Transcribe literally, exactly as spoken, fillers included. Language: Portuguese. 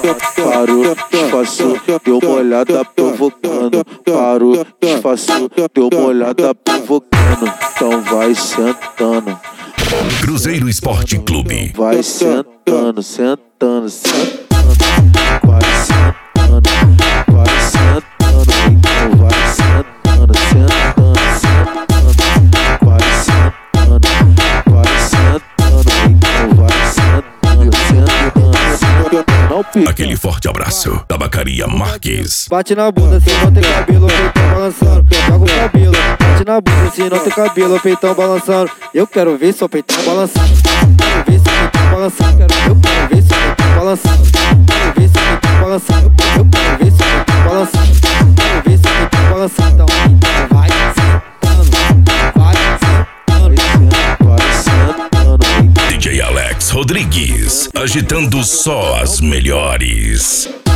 Parou, disfarçou, deu uma olhada provocando. Parou, disfarçou, deu uma olhada provocando. Então vai sentando. Cruzeiro Esporte Clube. Vai sentando, sentando, sentando. Vai sentando, vai sentando. Então vai sentando, sentando, sentando. Vai sentando, vai sentando. Então vai sentando, sentando, sentando. Aquele forte abraço. Tabacaria Marques. Bate na bunda se não tem cabelo, peitão balançando. Joga o cabelo. Bate na bunda se não tem cabelo, peitão balançando. Eu quero ver seu peitão balançando. Quero ver seu peitão balançando. Quero, eu quero ver seu peitão balançando. Quero ver seu peitão balançando. Eu quero ver seu peitão balançando. Quero ver seu peitão balançando. Então vai sentando, vai sentando, vai sentando. D J Alex Rodrigues, agitando só as melhores.